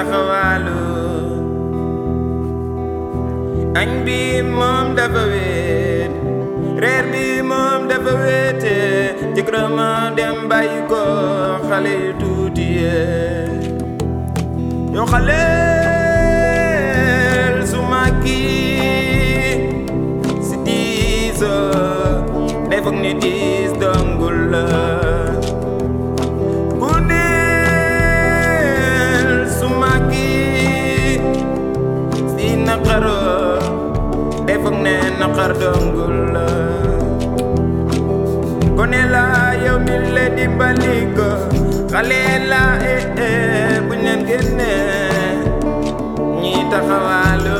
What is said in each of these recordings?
taxawaalu añ bi moom dafa wéet reer bi moom dafa wéete jëkkëram dem bàyyi ko xale yu tuuti yow xaleel su màggee si diisoo day foog ni diis dongul la ku neel su màggee si naqaroo day foog ne naqar dongul la gone la yow mi le dimbali ko xale la buñ leen génne ñi taxawaalu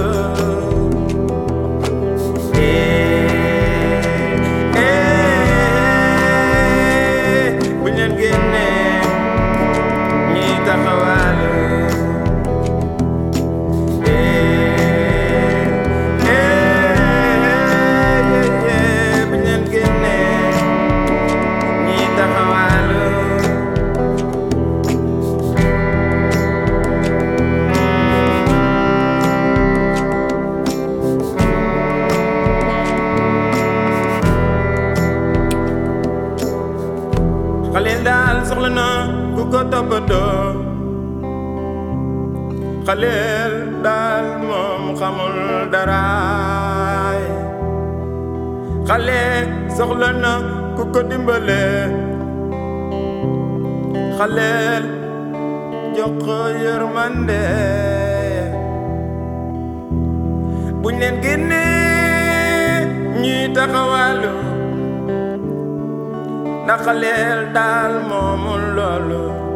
buñ leen génne ñi taxawaalu buñ leen génne ñi taxawaalu Xaleel daal soxla na ku ko toppatoo Xaleel daal moom xamul daraay Xale soxla na ku ko dimbale Xaleel jox ko yërmande buñ leen génne ñuy taxawaalu ndax xaleel daal moomul loolu